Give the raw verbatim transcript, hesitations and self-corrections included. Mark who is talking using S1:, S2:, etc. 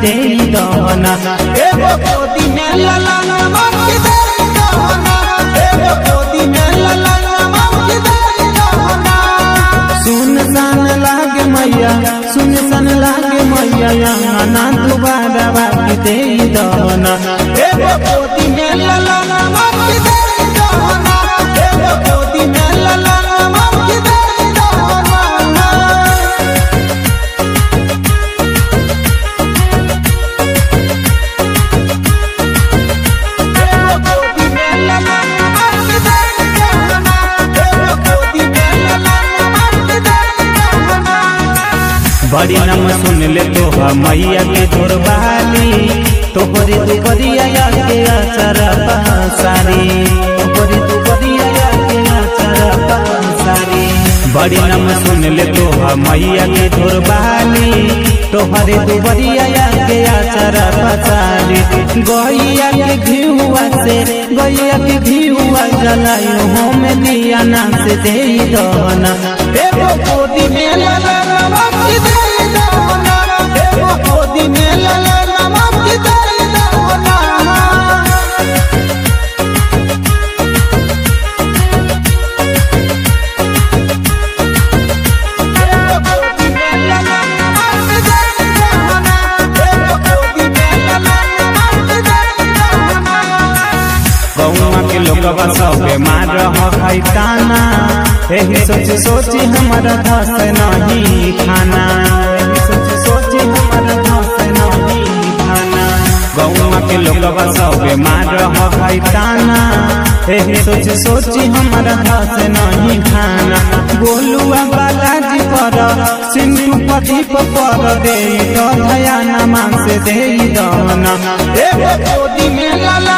S1: दे दहना एगो गोदी में लला के दे दहना एगो गोदी में लला के दे दहना। सुन सन लागे मैया सुन सन लागे मैया यहाँ दोबारा बाकी दे दहना एगो गोदी में लला के दे दहना एगो गोदी में लला के दे बड़ी नम सुन ले तो मैया के तोरबाली तोहरी तू करिया के आचर पासारी तोहरी तू करिया के आचर पासारी। बड़ी नम सुन ले तो मैया के तोरबाली तोहरी तू करिया के आचर पासारी। गैया के घिउआ से गैया के घिउआ जलायो हम दिया ना से दे दहना एगो गोदी में लला के दे दहना एगो गोदी में लला के दे दहना। गौमा के लोगवा सबे मार है ताना एही सोच सोची हमारा धस नहीं खाना एही सोच सोची हमारा धस नहीं खाना। गौमा के लोगवा सबे मार है ताना एही सोच सोची हमारा धस नहीं खाना। गोलुआ बालाजी पर सिंधु प्रदीप पर दे दया नमा से दे दहना एगो गोदी में लला